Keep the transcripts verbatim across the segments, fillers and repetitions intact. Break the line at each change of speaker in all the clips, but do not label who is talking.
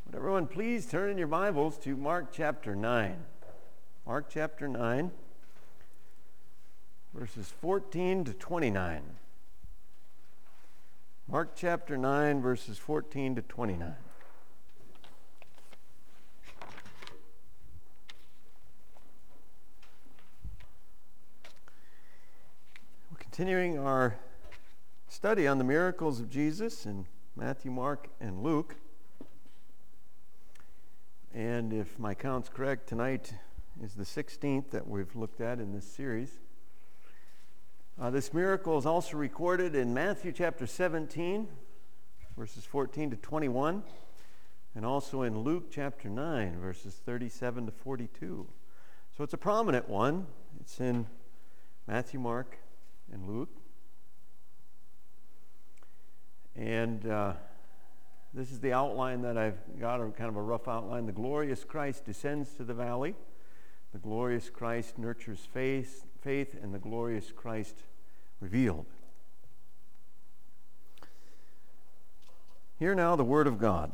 Would everyone please turn in your Bibles to Mark chapter nine. Mark chapter nine, verses fourteen to twenty-nine. Mark chapter nine, verses fourteen to twenty-nine. We're continuing our study on the miracles of Jesus in Matthew, Mark, and Luke. And if my count's correct, tonight is the sixteenth that we've looked at in this series. Uh, this miracle is also recorded in Matthew chapter seventeen, verses fourteen to twenty-one, and also in Luke chapter nine, verses thirty-seven to forty-two. So it's a prominent one. It's in Matthew, Mark, and Luke. And uh, this is the outline that I've got, or kind of a rough outline. The glorious Christ descends to the valley. The glorious Christ nurtures faith, faith, and the glorious Christ revealed. Hear now the word of God.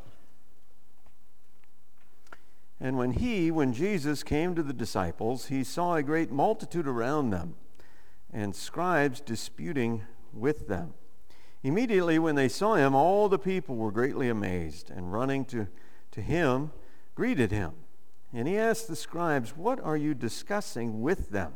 And when he, when Jesus came to the disciples, he saw a great multitude around them, and scribes disputing with them. Immediately when they saw him, all the people were greatly amazed, and running to, to him, greeted him. And he asked the scribes, "What are you discussing with them?"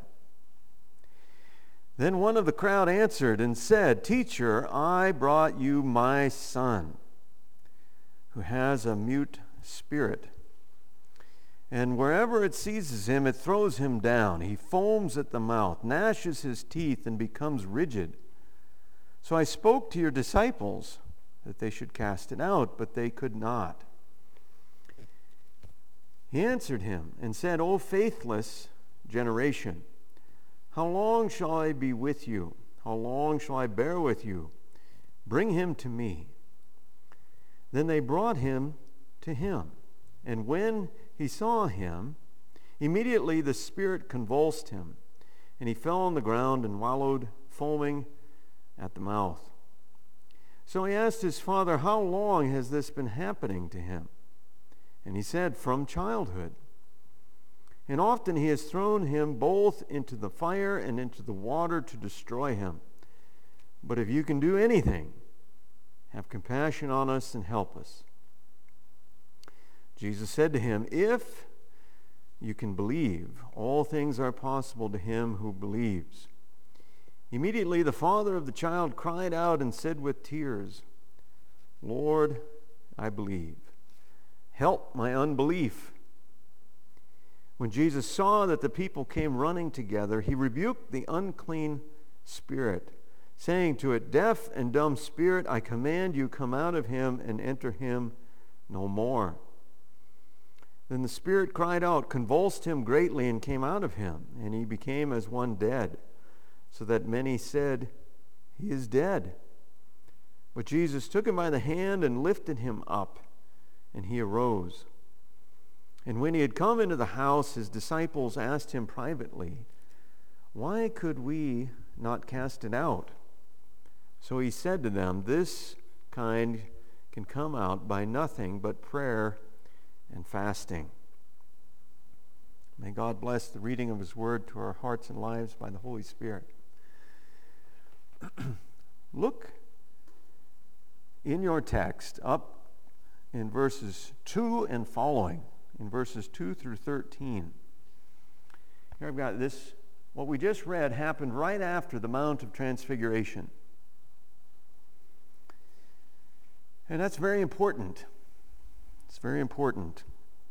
Then one of the crowd answered and said, "Teacher, I brought you my son, who has a mute spirit. And wherever it seizes him, it throws him down. He foams at the mouth, gnashes his teeth, and becomes rigid. So I spoke to your disciples that they should cast it out, but they could not." He answered him and said, "O faithless generation, how long shall I be with you? How long shall I bear with you? Bring him to me." Then they brought him to him. And when he saw him, immediately the spirit convulsed him, and he fell on the ground and wallowed, foaming at the mouth. So he asked his father, "How long has this been happening to him?" And he said, "From childhood. And often he has thrown him both into the fire and into the water to destroy him. But if you can do anything, have compassion on us and help us." Jesus said to him, "If you can believe, all things are possible to him who believes." Immediately the father of the child cried out and said with tears, "Lord, I believe. Help my unbelief." When Jesus saw that the people came running together, he rebuked the unclean spirit, saying to it, "Deaf and dumb spirit, I command you, come out of him and enter him no more." Then the spirit cried out, convulsed him greatly, and came out of him, and he became as one dead, so that many said, "He is dead." But Jesus took him by the hand and lifted him up, and he arose. And when he had come into the house, his disciples asked him privately, "Why could we not cast it out?" So he said to them, "This kind can come out by nothing but prayer and fasting." May God bless the reading of his word to our hearts and lives by the Holy Spirit. Look in your text up in verses two and following, in verses two through thirteen. Here I've got this, what we just read happened right after the Mount of Transfiguration. And that's very important. It's very important.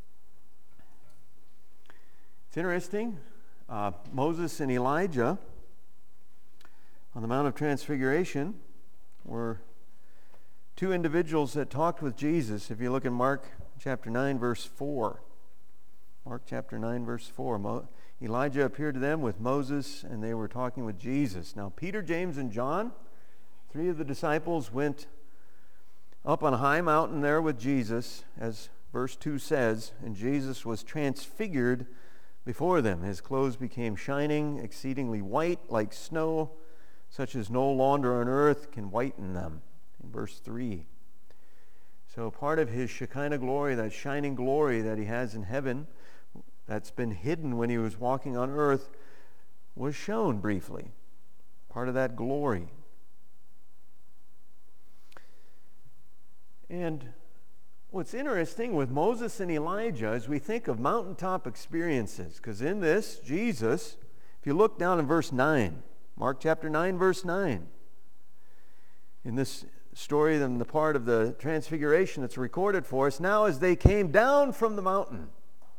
It's interesting. Uh, Moses and Elijah on the Mount of Transfiguration were two individuals that talked with Jesus. If you look in Mark chapter nine, verse four. Mark chapter nine, verse four. Mo- Elijah appeared to them with Moses, and they were talking with Jesus. Now, Peter, James, and John, three of the disciples, went up on a high mountain there with Jesus, as verse two says, and Jesus was transfigured before them. His clothes became shining, exceedingly white, like snow, such as no launder on earth can whiten them. In verse three. So part of his Shekinah glory, that shining glory that he has in heaven, that's been hidden when he was walking on earth, was shown briefly. Part of that glory. And what's interesting with Moses and Elijah is we think of mountaintop experiences, because in this, Jesus, if you look down in verse nine, Mark chapter nine, verse nine, in this story, then the part of the transfiguration that's recorded for us, now as they came down from the mountain.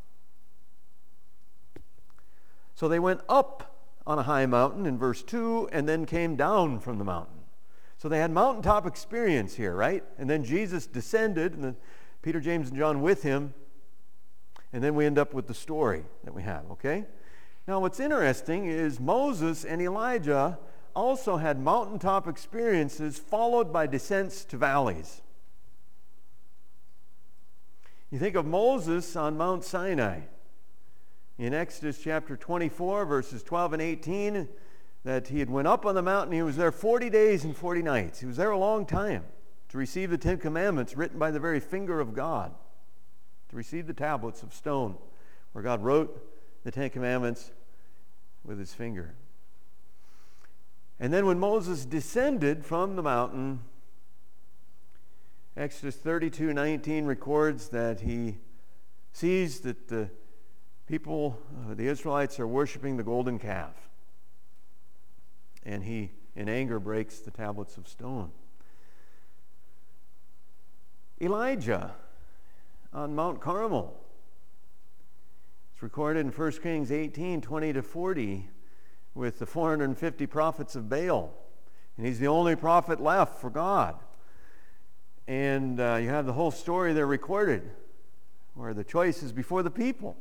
So they went up on a high mountain in verse two, and then came down from the mountain. So they had mountaintop experience here, right? And then Jesus descended, and then Peter, James, and John with him, and then we end up with the story that we have, okay? Now what's interesting is Moses and Elijah also had mountaintop experiences followed by descents to valleys. You think of Moses on Mount Sinai. In Exodus chapter twenty-four, verses twelve and eighteen, that he had went up on the mountain. He was there forty days and forty nights. He was there a long time to receive the Ten Commandments written by the very finger of God, to receive the tablets of stone where God wrote the Ten Commandments with his finger. And then when Moses descended from the mountain, Exodus thirty-two nineteen records that he sees that the people, uh, the Israelites, are worshiping the golden calf. And he, in anger, breaks the tablets of stone. Elijah on Mount Carmel. It's recorded in First Kings eighteen, twenty to forty, with the four hundred fifty prophets of Baal. And he's the only prophet left for God. And uh, you have the whole story there recorded, where the choice is before the people.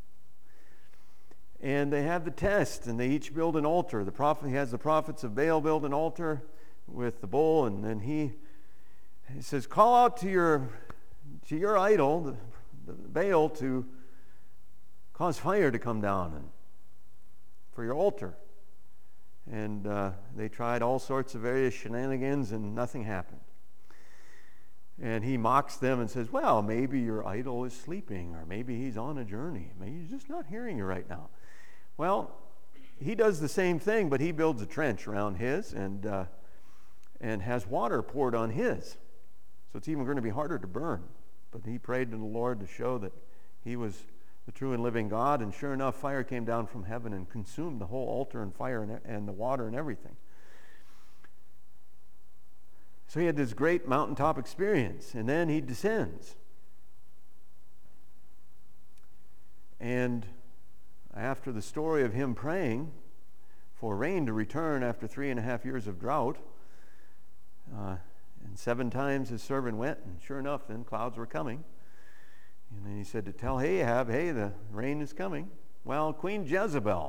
And they have the test, and they each build an altar. The prophet, he has the prophets of Baal build an altar with the bull, and then he, he says, call out to your, to your idol, the, the Baal, to cause fire to come down and for your altar. And uh, they tried all sorts of various shenanigans, and nothing happened. And he mocks them and says, well, maybe your idol is sleeping, or maybe he's on a journey. Maybe he's just not hearing you right now. Well, he does the same thing, but he builds a trench around his and uh, and has water poured on his. So it's even going to be harder to burn. But he prayed to the Lord to show that he was the true and living God, and sure enough, fire came down from heaven and consumed the whole altar and fire and, and the water and everything. So he had this great mountaintop experience, and then he descends. And after the story of him praying for rain to return after three and a half years of drought, uh, and seven times his servant went, and sure enough, then clouds were coming. And then he said to tell Ahab, hey, the rain is coming. Well, Queen Jezebel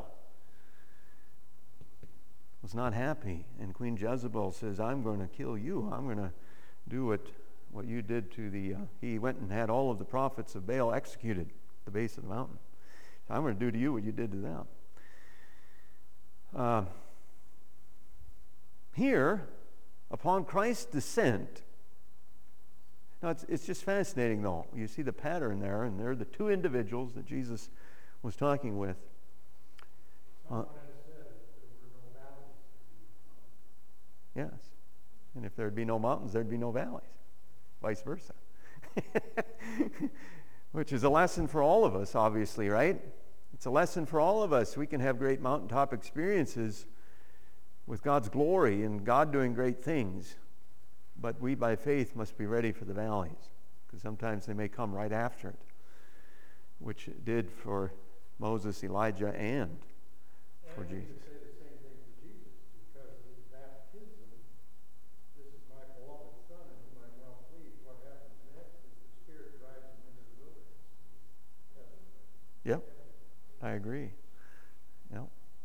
was not happy, and Queen Jezebel says, I'm going to kill you. I'm going to do what, what you did to the... Uh, he went and had all of the prophets of Baal executed at the base of the mountain. So I'm going to do to you what you did to them. Uh, here, upon Christ's descent, now it's, it's just fascinating though. You see the pattern there, and they're the two individuals that Jesus was talking with. Uh, yes. And if there'd be no mountains, there'd be no valleys. Vice versa. Which is a lesson for all of us, obviously, right? It's a lesson for all of us. We can have great mountaintop experiences with God's glory and God doing great things. But we, by faith, must be ready for the valleys, because sometimes they may come right after it, which it did for Moses, Elijah, and for
and
Jesus.
Say the same thing for Jesus, because of his baptism. This is my beloved Son, in whom I'm well pleased. What happens next is the Spirit drives him into the wilderness.
Yep, I agree. Yep.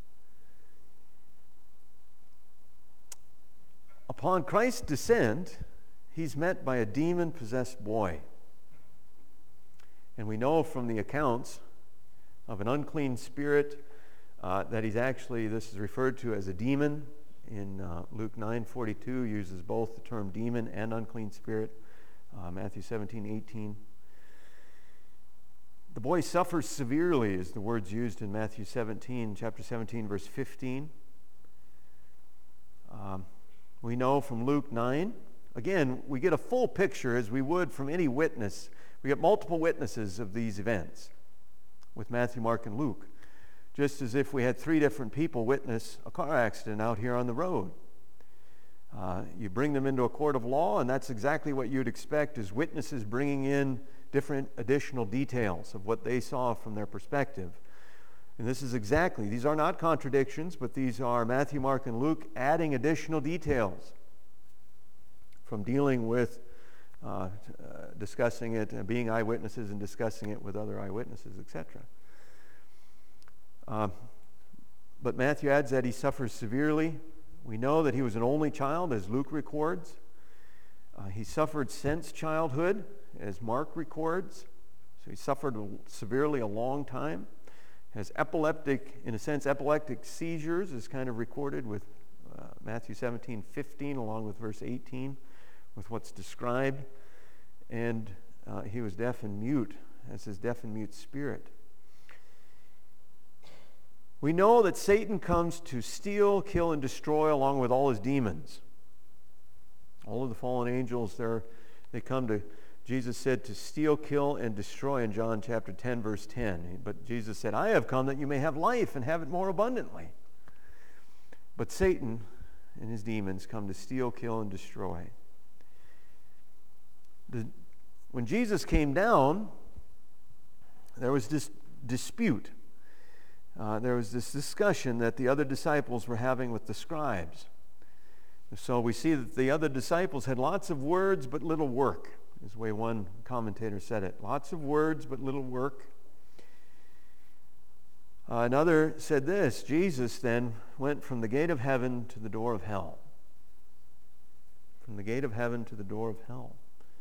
Upon Christ's descent, he's met by a demon-possessed boy. And we know from the accounts of an unclean spirit uh, that he's actually, this is referred to as a demon. In uh, Luke nine forty-two, uses both the term demon and unclean spirit uh, Matthew seventeen, eighteen. The boy suffers severely is the words used in Matthew seventeen, chapter seventeen, verse fifteen. Um, we know from Luke nine. Again, we get a full picture as we would from any witness. We get multiple witnesses of these events with Matthew, Mark, and Luke. Just as if we had three different people witness a car accident out here on the road. Uh, you bring them into a court of law, and that's exactly what you'd expect, is witnesses bringing in different additional details of what they saw from their perspective. And this is exactly, these are not contradictions, but these are Matthew, Mark, and Luke adding additional details from dealing with uh, uh, discussing it, uh, being eyewitnesses and discussing it with other eyewitnesses, et cetera. Uh, but Matthew adds that he suffers severely. We know that he was an only child, as Luke records. Uh, he suffered since childhood, as Mark records. So he suffered severely a long time. Has epileptic, in a sense, epileptic seizures is kind of recorded with uh, Matthew seventeen, fifteen, along with verse eighteen, with what's described. And uh, he was deaf and mute, as his deaf and mute spirit. We know that Satan comes to steal, kill, and destroy along with all his demons. All of the fallen angels, they're, they come to, Jesus said, to steal, kill, and destroy in John chapter ten, verse ten. But Jesus said, I have come that you may have life and have it more abundantly. But Satan and his demons come to steal, kill, and destroy. The, when Jesus came down, there was this dispute. Uh, there was this discussion that the other disciples were having with the scribes. So we see that the other disciples had lots of words but little work, is the way one commentator said it. Lots of words but little work. Uh, another said this, Jesus then went from the gate of heaven to the door of hell. From the gate of heaven to the door of hell.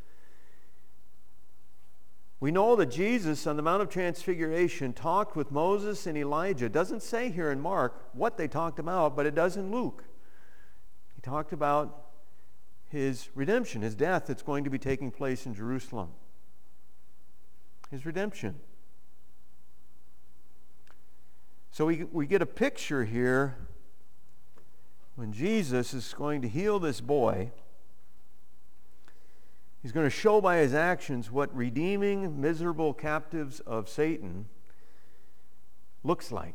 We know that Jesus on the Mount of Transfiguration talked with Moses and Elijah. It doesn't say here in Mark what they talked about, but it does in Luke. He talked about his redemption, his death that's going to be taking place in Jerusalem. His redemption. So we, we get a picture here when Jesus is going to heal this boy. He's going to show by his actions what redeeming miserable captives of Satan looks like.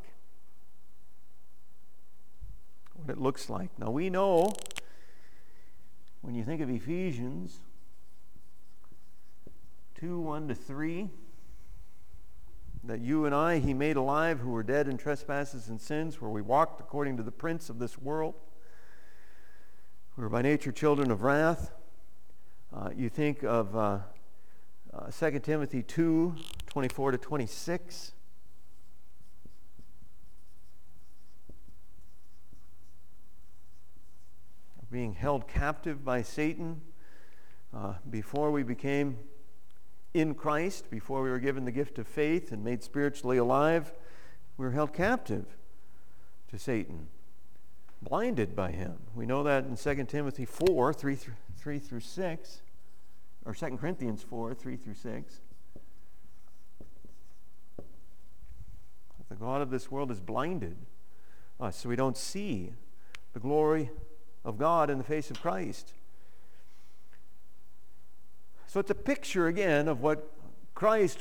What it looks like. Now we know, when you think of Ephesians two, one to three, that you and I he made alive who were dead in trespasses and sins, where we walked according to the prince of this world. We were by nature children of wrath. Uh, you think of uh, uh, Second Timothy two, twenty-four to twenty-six. Being held captive by Satan uh, before we became in Christ, before we were given the gift of faith and made spiritually alive, we were held captive to Satan, blinded by him. We know that in Second Timothy four, three through six, or Second Corinthians four, three through six. The God of this world has blinded us so we don't see the glory of God in the face of Christ. So it's a picture again of what Christ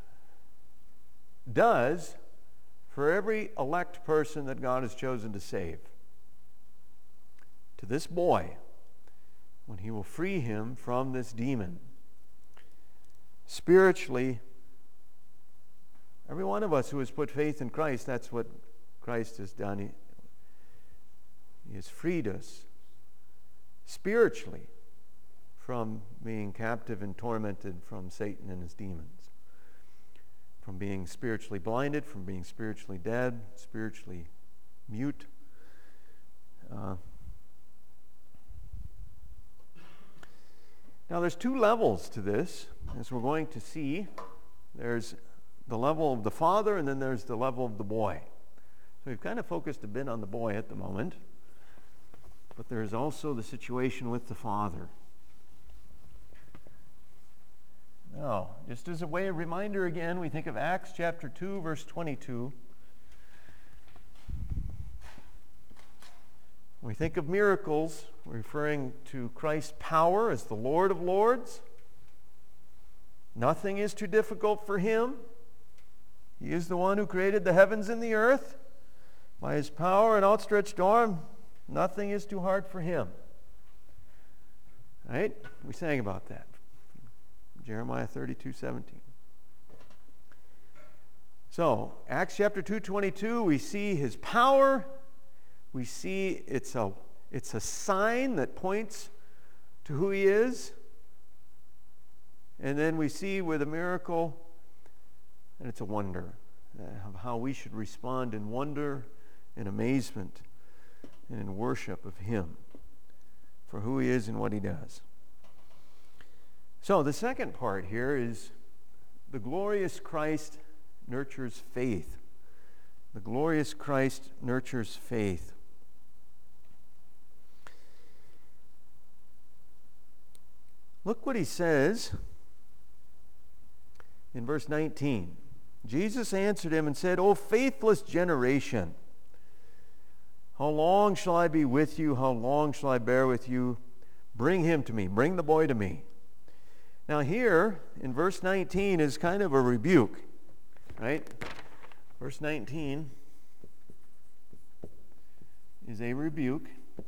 does for every elect person that God has chosen to save. To this boy, when he will free him from this demon. Spiritually, every one of us who has put faith in Christ, that's what Christ has done. He, he has freed us spiritually from being captive and tormented from Satan and his demons. From being spiritually blinded, from being spiritually dead, spiritually mute. Uh, Now there's two levels to this, as we're going to see. There's the level of the father, and then there's the level of the boy. So we've kind of focused a bit on the boy at the moment, but there's also the situation with the father. Now, just as a way of reminder again, we think of Acts chapter two, verse twenty-two. We think of miracles, referring to Christ's power as the Lord of Lords. Nothing is too difficult for him. He is the one who created the heavens and the earth. By his power and outstretched arm, nothing is too hard for him. Right? We sang about that. Jeremiah thirty-two seventeen. So, Acts chapter two twenty-two, we see his power. We see it's a, it's a sign that points to who he is. And then we see with a miracle, and it's a wonder uh, of how we should respond in wonder and amazement and in worship of him for who he is and what he does. So the second part here is the glorious Christ nurtures faith. The glorious Christ nurtures faith. Look what he says in verse nineteen. Jesus answered him and said, O faithless generation, how long shall I be with you? How long shall I bear with you? Bring him to me. Bring the boy to me. Now here, in verse nineteen, is kind of a rebuke, right? Verse nineteen is a rebuke.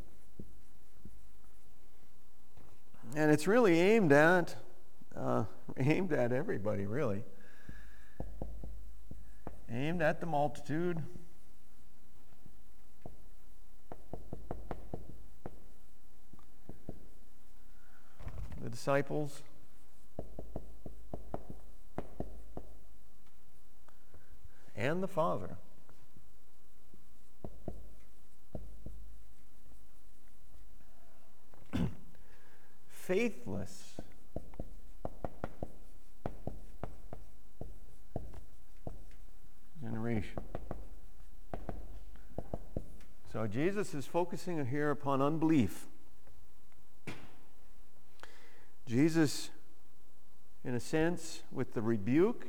And it's really aimed at, uh, aimed at everybody, really. Aimed at the multitude. The disciples. And the Father. Faithless generation. So Jesus is focusing here upon unbelief. Jesus, in a sense, with the rebuke,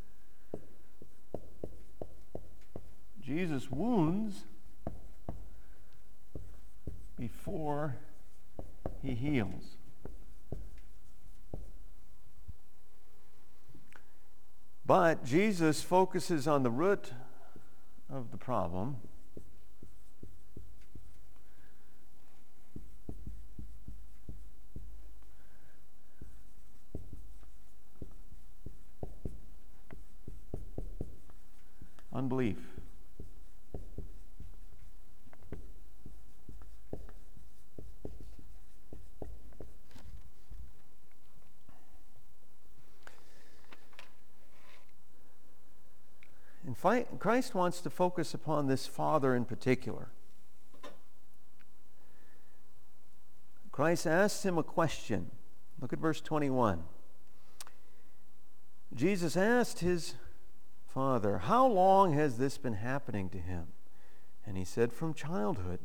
Jesus wounds before he heals. But Jesus focuses on the root of the problem. Unbelief. And Christ wants to focus upon this Father in particular. Christ asks him a question. Look at verse twenty-one. Jesus asked his Father, how long has this been happening to him? And he said, from childhood.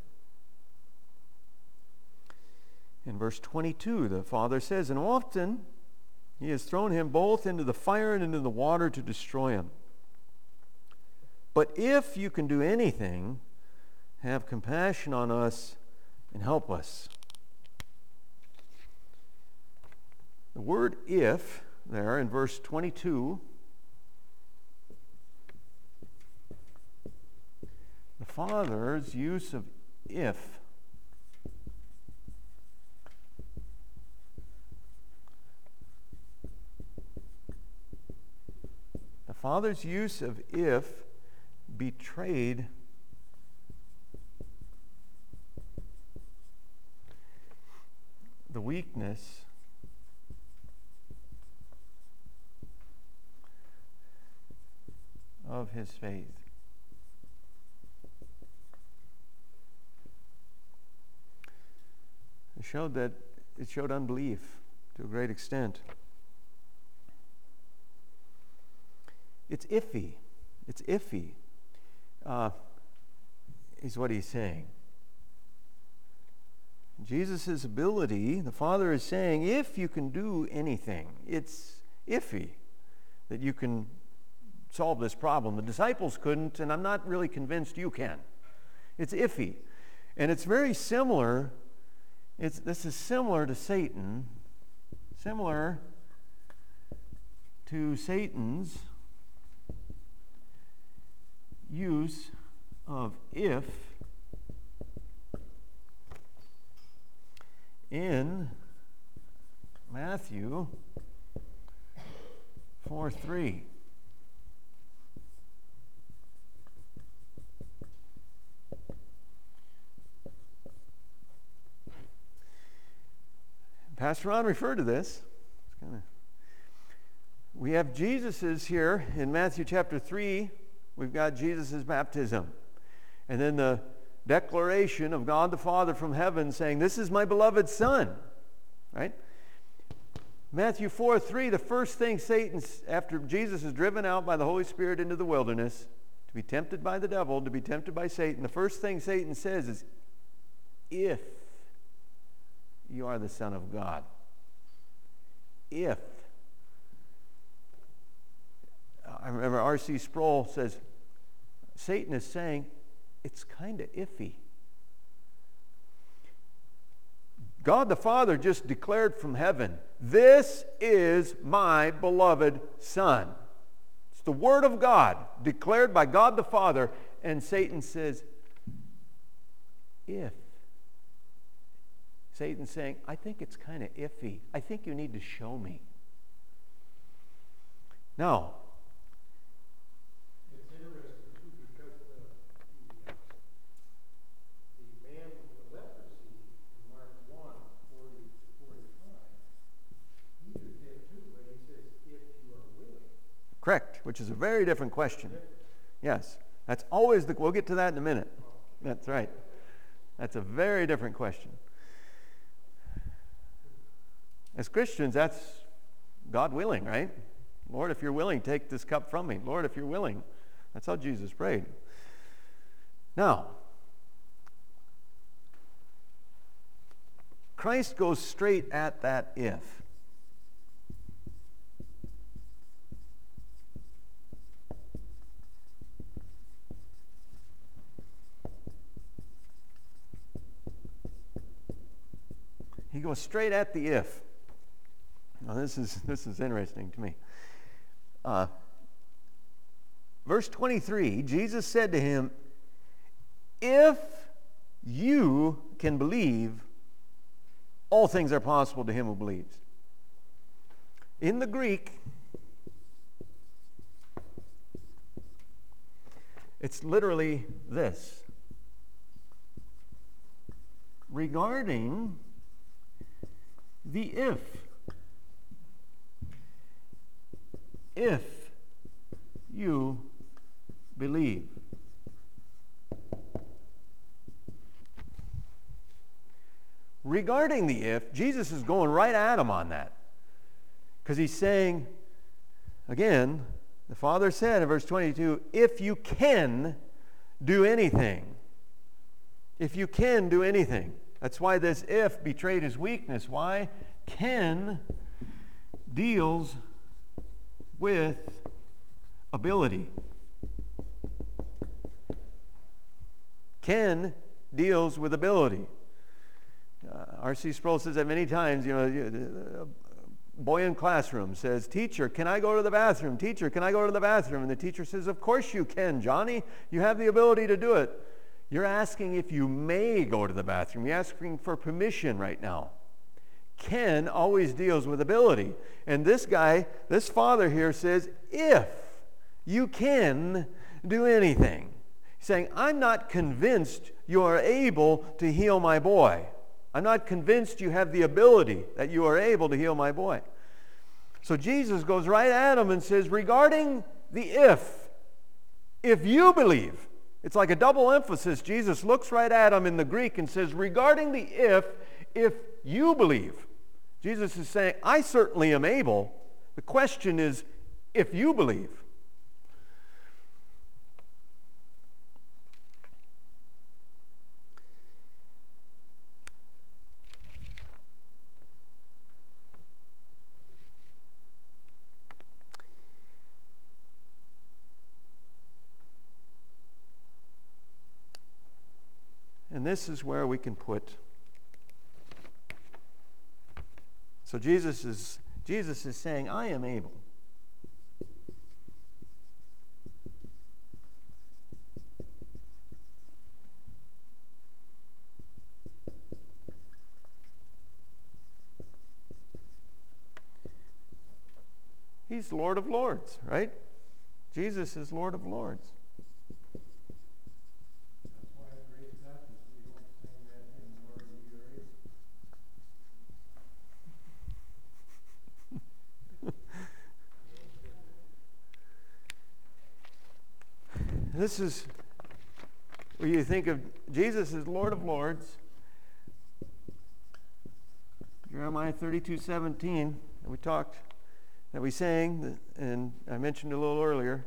In verse twenty-two, the Father says, and often he has thrown him both into the fire and into the water to destroy him. But if you can do anything, have compassion on us and help us. The word if there in verse twenty-two, the Father's use of if the Father's use of if betrayed the weakness of his faith. It showed that it showed unbelief to a great extent. It's iffy. It's iffy. Uh, is what he's saying. Jesus' ability, the Father is saying, if you can do anything, it's iffy that you can solve this problem. The disciples couldn't, and I'm not really convinced you can. It's iffy. And it's very similar. It's, this is similar to Satan, similar to Satan's use of if in Matthew four three. Pastor Ron referred to this. It's kinda, we have Jesus's here in Matthew chapter three. We've got Jesus' baptism. And then the declaration of God the Father from heaven saying, "This is my beloved Son." Right? Matthew four three, the first thing Satan, after Jesus is driven out by the Holy Spirit into the wilderness, to be tempted by the devil, to be tempted by Satan, the first thing Satan says is, "If you are the Son of God." If. I remember R C Sproul says, Satan is saying, it's kind of iffy. God the Father just declared from heaven, "This is my beloved Son." It's the Word of God declared by God the Father, and Satan says, if. Satan's saying, I think it's kind of iffy. I think you need to show me. Now,
it's interesting too because the, the, uh, the man with the leprosy in Mark one, forty to forty-five, he just did too, but he says, if you are willing.
correct, which is a very different question. Yes, that's always the, we'll get to that in a minute. That's right. That's a very different question. As Christians, that's God willing, right? Lord, if you're willing, take this cup from me. Lord, if you're willing. That's how Jesus prayed. Now, Christ goes straight at that if. He goes straight at the if. Now this is this is interesting to me. Uh, verse twenty-three, Jesus said to him, "If you can believe, all things are possible to him who believes." In the Greek, it's literally this. Regarding the if. If you believe. Regarding the if, Jesus is going right at him on that. Because he's saying, again, the Father said in verse twenty-two, if you can do anything. If you can do anything. That's why this if betrayed his weakness. Why? Can deals with ability. Can deals with ability. Uh, R C Sproul says that many times, you know, a boy in classroom says, "Teacher, can I go to the bathroom? Teacher, can I go to the bathroom?" And the teacher says, "Of course you can, Johnny. You have the ability to do it." You're asking if you may go to the bathroom. You're asking for permission right now. Can always deals with ability. And this guy, this father here says, if you can do anything. He's saying, I'm not convinced you are able to heal my boy. I'm not convinced you have the ability that you are able to heal my boy. So Jesus goes right at him and says, regarding the if, if you believe, it's like a double emphasis. Jesus looks right at him in the Greek and says, regarding the if, if you believe. Jesus is saying, I certainly am able. The question is, if you believe. this is where we can put. So Jesus is Jesus is saying, I am able. He's Lord of Lords, right? Jesus is Lord of Lords.
That's why at Grace Baptist we don't sing that hymn, Lord, you are able.
This is where you think of Jesus as Lord of Lords. Jeremiah thirty-two seventeen, and we talked, that we sang, and I mentioned a little earlier.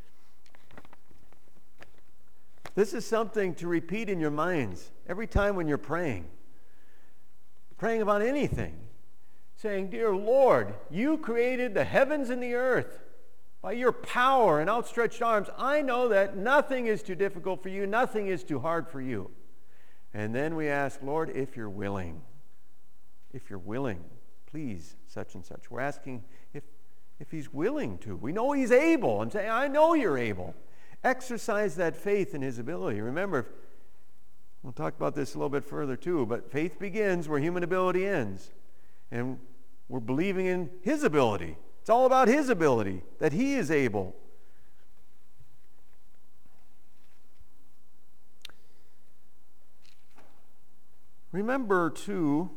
This is something to repeat in your minds every time when you're praying. Praying about anything. Saying, Dear Lord, you created the heavens and the earth. By your power and outstretched arms, I know that nothing is too difficult for you, nothing is too hard for you. And then we ask, Lord, if you're willing, if you're willing, please, such and such. We're asking if, if he's willing to. We know he's able. I'm saying, I know you're able. Exercise that faith in his ability. Remember, we'll talk about this a little bit further too, but faith begins where human ability ends. And we're believing in his ability. It's all about his ability, that he is able. Remember, too,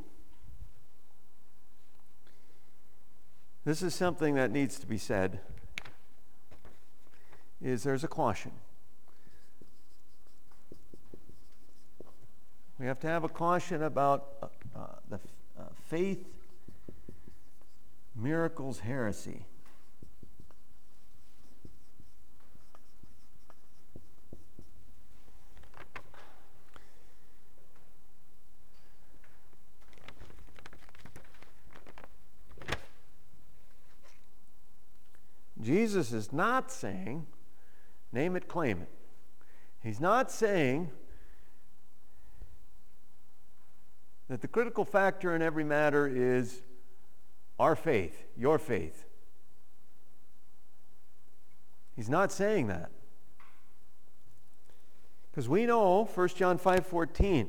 this is something that needs to be said, is there's a caution. We have to have a caution about uh, uh, the uh, faith miracles heresy. Jesus is not saying, name it, claim it. He's not saying that the critical factor in every matter is our faith, your faith. He's not saying that. Because we know First John five fourteen.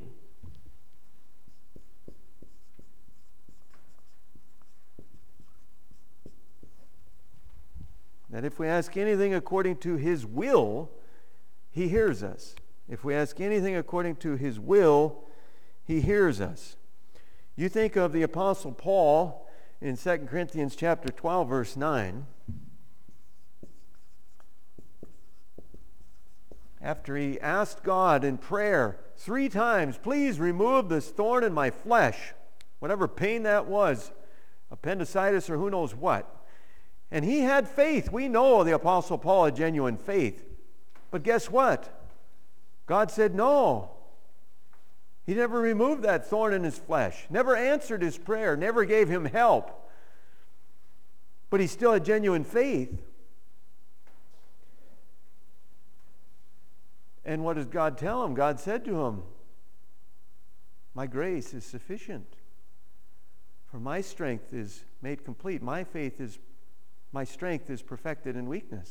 That if we ask anything according to his will, he hears us. If we ask anything according to his will, he hears us. You think of the Apostle Paul in Second Corinthians chapter twelve, verse nine. After he asked God in prayer three times, please remove this thorn in my flesh, whatever pain that was, appendicitis or who knows what. And he had faith. We know the Apostle Paul had genuine faith. But guess what? God said no. He never removed that thorn in his flesh, never answered his prayer, never gave him help. But he still had genuine faith. And what does God tell him? God said to him, my grace is sufficient. For my strength is made complete. My faith is, my strength is perfected in weakness.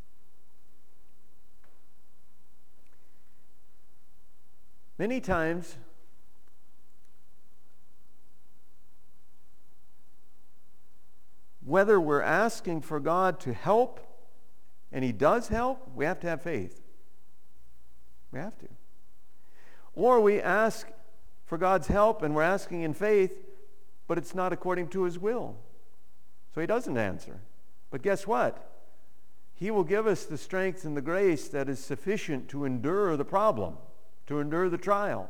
Many times, whether we're asking for God to help, and he does help, we have to have faith. We have to. Or we ask for God's help, and we're asking in faith, but it's not according to his will. So he doesn't answer. But guess what? He will give us the strength and the grace that is sufficient to endure the problem, to endure the trial.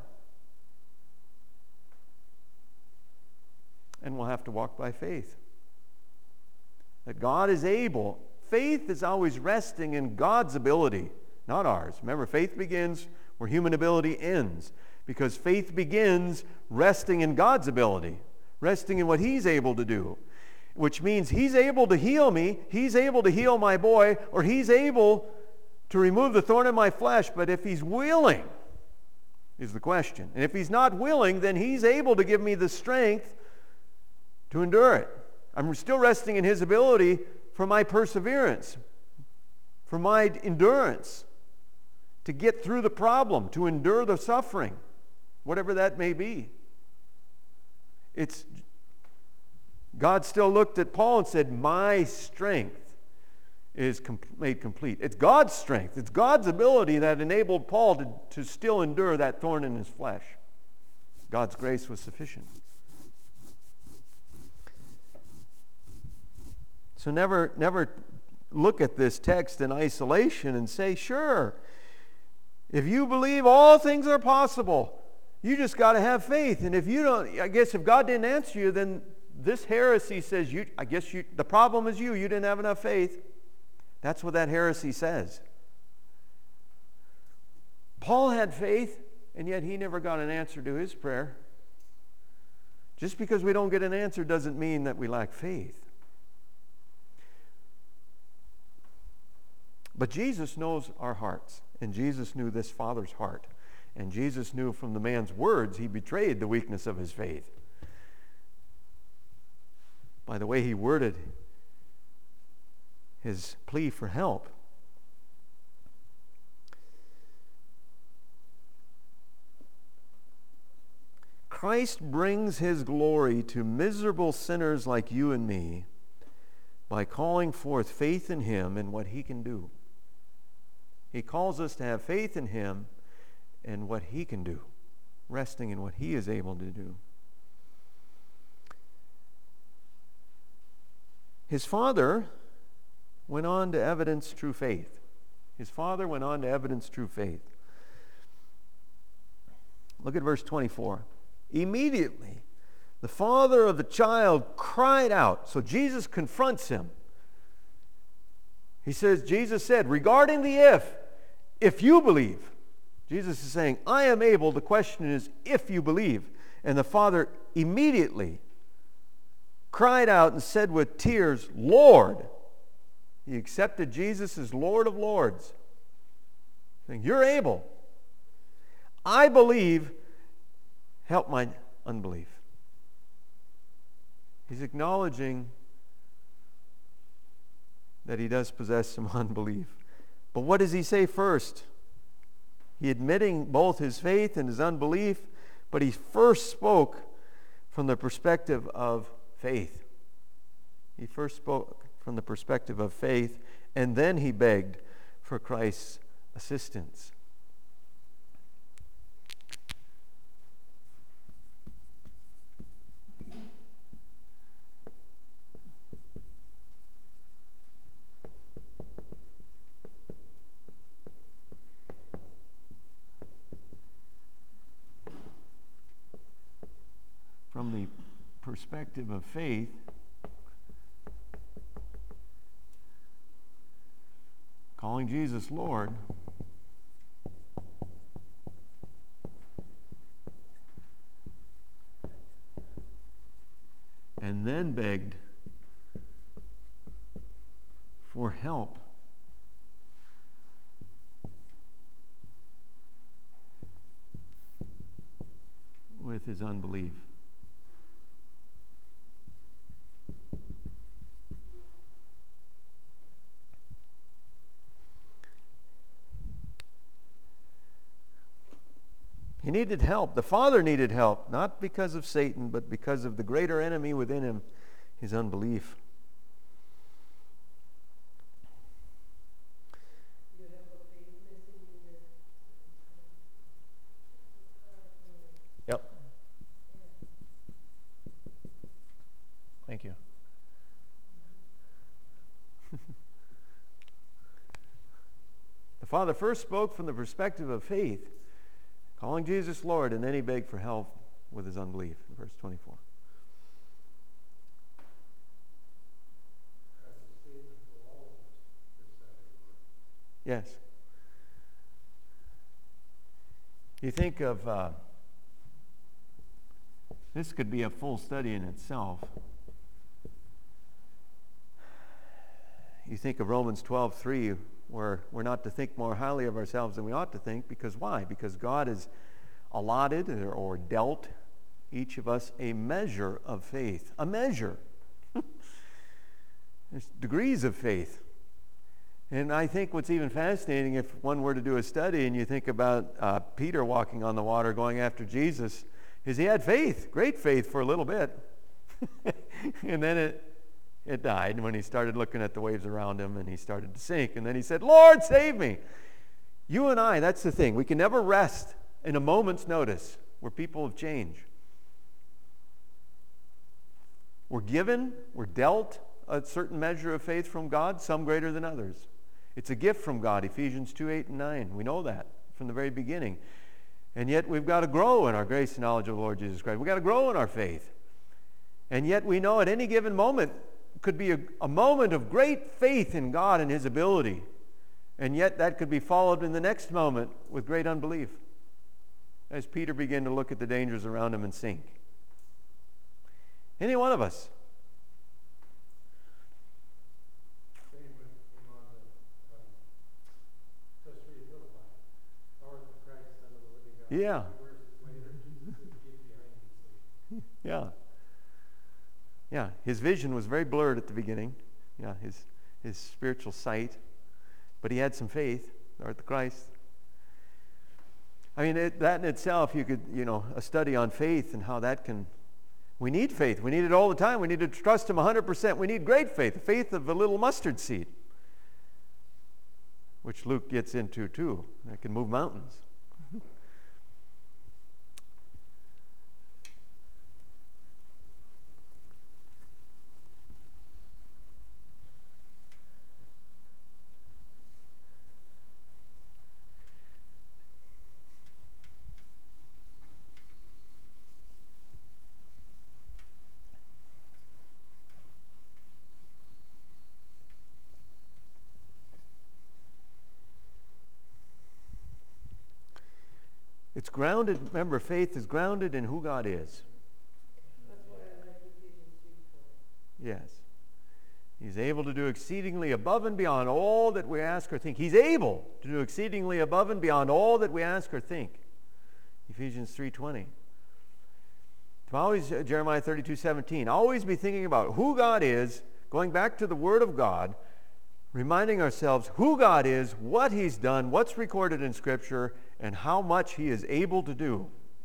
And we'll have to walk by faith. That God is able. Faith is always resting in God's ability, not ours. Remember, faith begins where human ability ends. Because faith begins resting in God's ability, resting in what he's able to do. Which means he's able to heal me, he's able to heal my boy, or he's able to remove the thorn in my flesh. But if he's willing, is the question. And if he's not willing, then he's able to give me the strength to endure it. I'm still resting in his ability for my perseverance, for my endurance, to get through the problem, to endure the suffering, whatever that may be. It's God still looked at Paul and said, my strength is com- made complete. It's God's strength. It's God's ability that enabled Paul to, to still endure that thorn in his flesh. God's grace was sufficient. So never, never look at this text in isolation and say, sure, if you believe all things are possible, you just got to have faith. And if you don't, I guess if God didn't answer you, then this heresy says, you. I guess you. the problem is you. You didn't have enough faith. That's what that heresy says. Paul had faith, and yet he never got an answer to his prayer. Just because we don't get an answer doesn't mean that we lack faith. But Jesus knows our hearts, and Jesus knew this Father's heart. And Jesus knew from the man's words he betrayed the weakness of his faith. By the way he worded his plea for help. Christ brings his glory to miserable sinners like you and me by calling forth faith in him and what he can do. He calls us to have faith in him and what he can do, resting in what he is able to do. His Father went on to evidence true faith. His Father went on to evidence true faith. Look at verse twenty-four. Immediately, the father of the child cried out. So Jesus confronts him. He says, Jesus said, regarding the if, if you believe. Jesus is saying, I am able. The question is, if you believe. And the father immediately cried out and said with tears, Lord. He accepted Jesus as Lord of Lords. Saying, you're able. I believe. Help my unbelief. He's acknowledging that he does possess some unbelief. But what does he say first? He admitting both his faith and his unbelief, but he first spoke from the perspective of faith. He first spoke from the perspective of faith, and then he begged for Christ's assistance. From the perspective of faith, calling Jesus Lord, and then begged for help with his unbelief. He needed help. The Father needed help, not because of Satan, but because of the greater enemy within him, his unbelief. Yep. Thank you. The Father first spoke from the perspective of faith, calling Jesus Lord, and then he begged for help with his unbelief. Verse twenty-four. Yes. You think of, uh, this could be a full study in itself. You think of Romans twelve three, where we're not to think more highly of ourselves than we ought to think. Because why? Because God is allotted or dealt each of us a measure of faith. A measure. There's degrees of faith. And I think what's even fascinating, if one were to do a study and you think about uh, Peter walking on the water going after Jesus, is he had faith, great faith for a little bit. And then it it died when he started looking at the waves around him and he started to sink. And then he said, Lord, save me. You and I, that's the thing. We can never rest in a moment's notice. We're people of change. We're given, we're dealt a certain measure of faith from God, some greater than others. It's a gift from God, Ephesians two, eight, and nine. We know that from the very beginning. And yet we've got to grow in our grace and knowledge of the Lord Jesus Christ. We've got to grow in our faith. And yet we know at any given moment could be a, a moment of great faith in God and His ability. And yet that could be followed in the next moment with great unbelief, as Peter began to look at the dangers around him and sink. Any one of us.
Same with him on the um, Caesarea Philippi. Thou art the Christ, Son of the living God.
Yeah.
Verses later, Jesus said, "Get behind me, Satan."
Yeah. Yeah. His vision was very blurred at the beginning. Yeah, his his spiritual sight. But he had some faith. Thou art the Christ. I mean, it, that in itself, you could, you know, a study on faith and how that can. We need faith. We need it all the time. We need to trust Him one hundred percent. We need great faith, the faith of a little mustard seed, which Luke gets into too. That can move mountains. It's grounded, remember, faith is grounded in who God is.
That's why I like Ephesians three twenty.
Yes. He's able to do exceedingly above and beyond all that we ask or think. He's able to do exceedingly above and beyond all that we ask or think. Ephesians three twenty. Always, uh, Jeremiah thirty-two seventeen. Always be thinking about who God is, going back to the Word of God, reminding ourselves who God is, what He's done, what's recorded in Scripture, and how much He is able to do.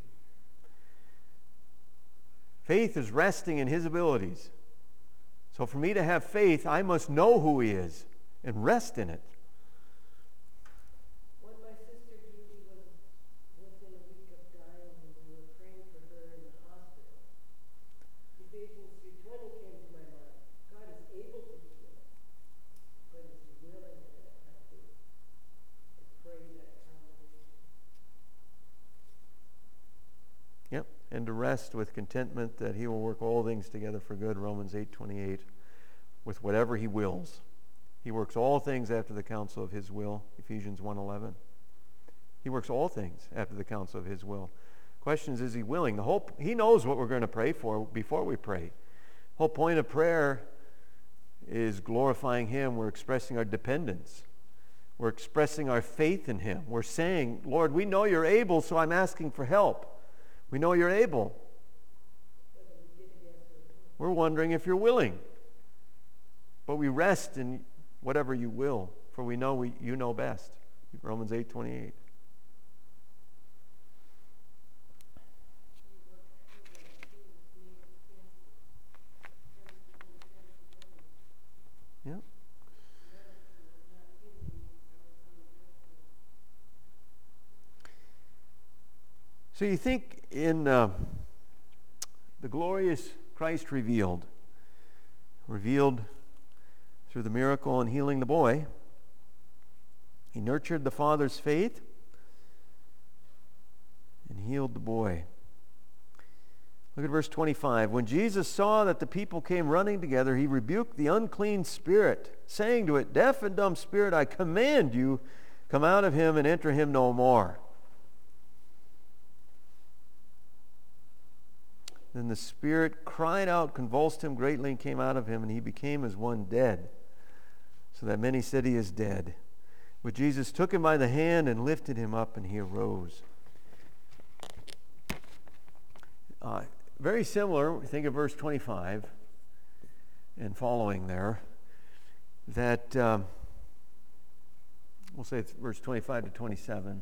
Faith is resting in His abilities. So for me to have faith, I must know who He is and rest in it.
When my sister Judy was within a week of dying and we were praying for her in the hospital, Ephesians three twenty came to my mind. God is able to heal, but is He willing to, to, to pray that combination?
Yep, and to rest with contentment that He will work all things together for good, Romans eight twenty-eight, with whatever He wills. He works all things after the counsel of His will, Ephesians one eleven. He works all things after the counsel of His will. Question is, is He willing? The whole, He knows what we're going to pray for before we pray. The whole point of prayer is glorifying Him. We're expressing our dependence. We're expressing our faith in Him. We're saying, Lord, we know You're able, so I'm asking for help. We know You're able. We're wondering if You're willing. But we rest in whatever You will, for we know we, You know best. Romans eight twenty-eight. Yeah. So you think in uh, the glorious Christ revealed, revealed through the miracle in healing the boy, He nurtured the father's faith and healed the boy. Look at verse twenty-five. When Jesus saw that the people came running together, He rebuked the unclean spirit, saying to it, Deaf and dumb spirit, I command you, come out of him and enter him no more. Then the spirit cried out, convulsed him greatly, and came out of him, and he became as one dead, so that many said, He is dead. But Jesus took him by the hand and lifted him up, and he arose. Uh, very similar, think of verse twenty-five and following there, that um, we'll say it's verse twenty-five to twenty-seven.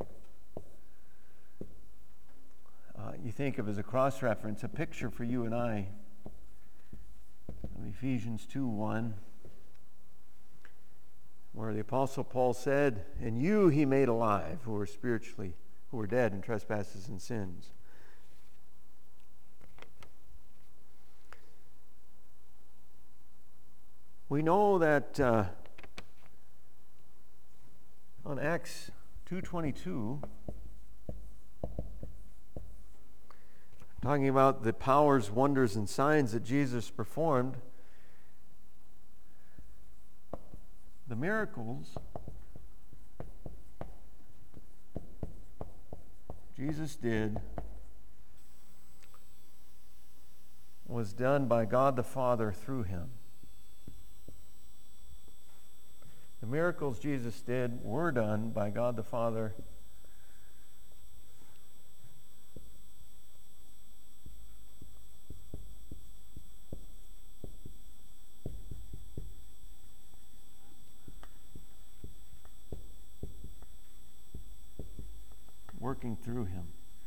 Uh, you think of as a cross-reference, a picture for you and I of Ephesians two one, where the Apostle Paul said, "And you he made alive, who were spiritually, who were dead in trespasses and sins." We know that uh, on Acts two twenty-two, talking about the powers, wonders, and signs that Jesus performed, the miracles Jesus did was done by God the Father through him. The miracles Jesus did were done by God the Father working through him.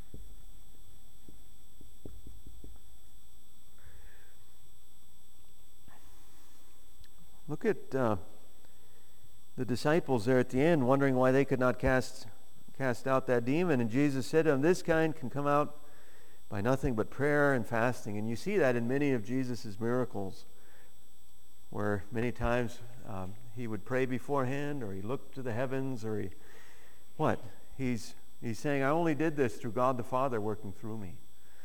Look at uh, the disciples there at the end, wondering why they could not cast cast out that demon. And Jesus said to them, "This kind can come out by nothing but prayer and fasting." And you see that in many of Jesus' miracles, where many times um, he would pray beforehand, or he looked to the heavens, or he, what? He's, he's saying, "I only did this through God the Father working through me."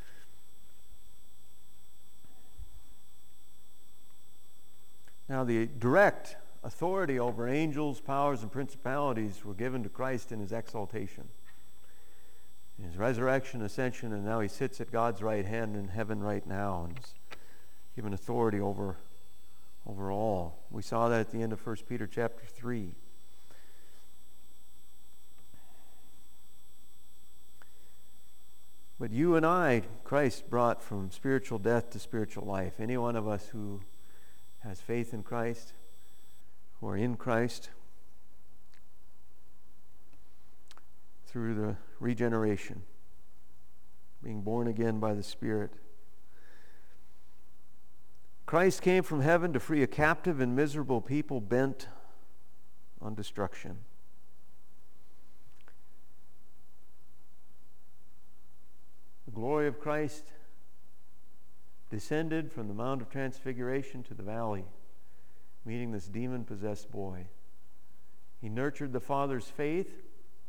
Now, the direct authority over angels, powers, and principalities were given to Christ in his exaltation, in his resurrection, ascension, and now he sits at God's right hand in heaven right now and is given authority over, over all. We saw that at the end of First Peter chapter three. But you and I, Christ brought from spiritual death to spiritual life. Any one of us who has faith in Christ, who are in Christ, through the regeneration, being born again by the Spirit. Christ came from heaven to free a captive and miserable people bent on destruction. The glory of Christ descended from the Mount of Transfiguration to the valley, meeting this demon-possessed boy. He nurtured the Father's faith,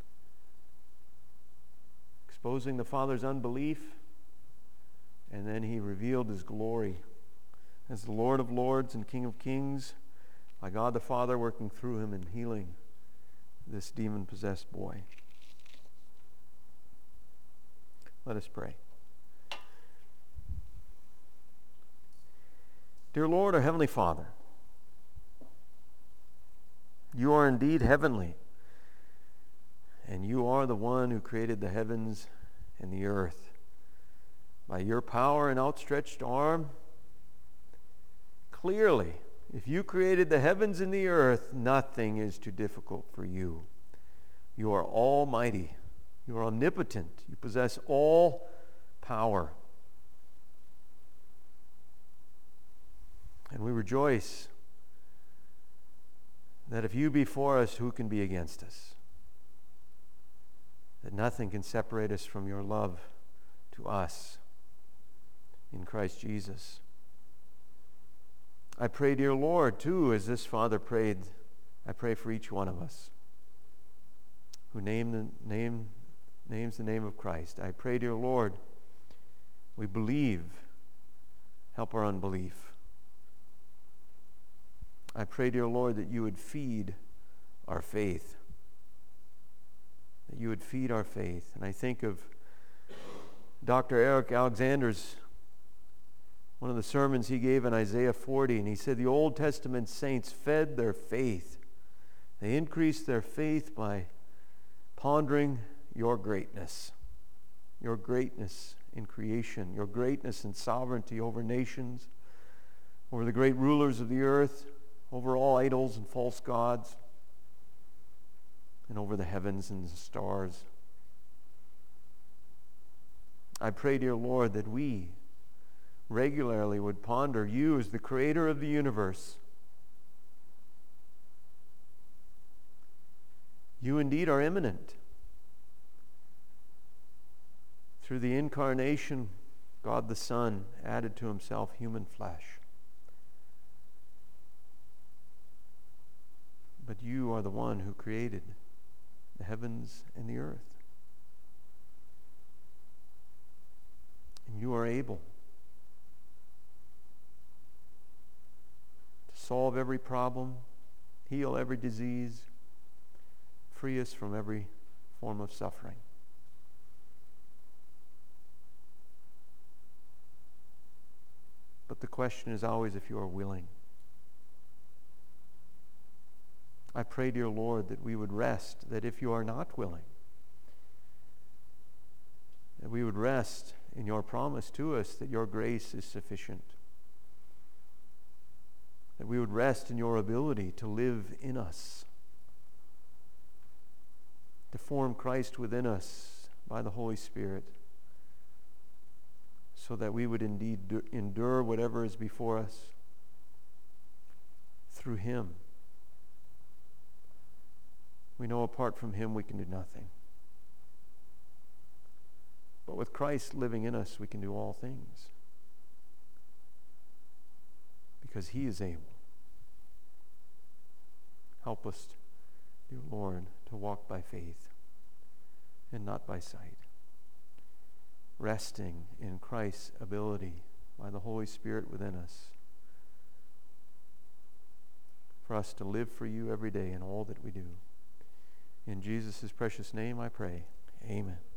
exposing the Father's unbelief, and then he revealed his glory as the Lord of Lords and King of Kings, by God the Father working through him and healing this demon-possessed boy. Let us pray. Dear Lord, our Heavenly Father, you are indeed heavenly, and you are the one who created the heavens and the earth. By your power and outstretched arm, clearly, if you created the heavens and the earth, nothing is too difficult for you. You are almighty. You are omnipotent. You possess all power. And we rejoice that if you be for us, who can be against us? That nothing can separate us from your love to us in Christ Jesus. I pray, dear Lord, too, as this father prayed, I pray for each one of us who name the name, names the name of Christ. I pray, dear Lord, we believe. Help our unbelief. I pray, dear Lord, that you would feed our faith. That you would feed our faith. And I think of Doctor Eric Alexander's, one of the sermons he gave in Isaiah forty, and he said the Old Testament saints fed their faith. They increased their faith by pondering your greatness. Your greatness in creation, your greatness and sovereignty over nations, over the great rulers of the earth, over all idols and false gods, and over the heavens and the stars. I pray, dear Lord, that we regularly would ponder you as the creator of the universe. You indeed are immanent. Through the incarnation, God the Son added to himself human flesh. But you are the one who created the heavens and the earth. And you are able to solve every problem, heal every disease, free us from every form of suffering. But the question is always if you are willing. I pray, dear Lord, that we would rest, that if you are not willing, that we would rest in your promise to us that your grace is sufficient. That we would rest in your ability to live in us, to form Christ within us by the Holy Spirit, so that we would indeed do, endure whatever is before us through him. We know apart from him we can do nothing. But with Christ living in us, we can do all things. Because he is able. Help us, dear Lord, to walk by faith and not by sight. Resting in Christ's ability by the Holy Spirit within us, for us to live for you every day in all that we do. In Jesus' precious name I pray. Amen.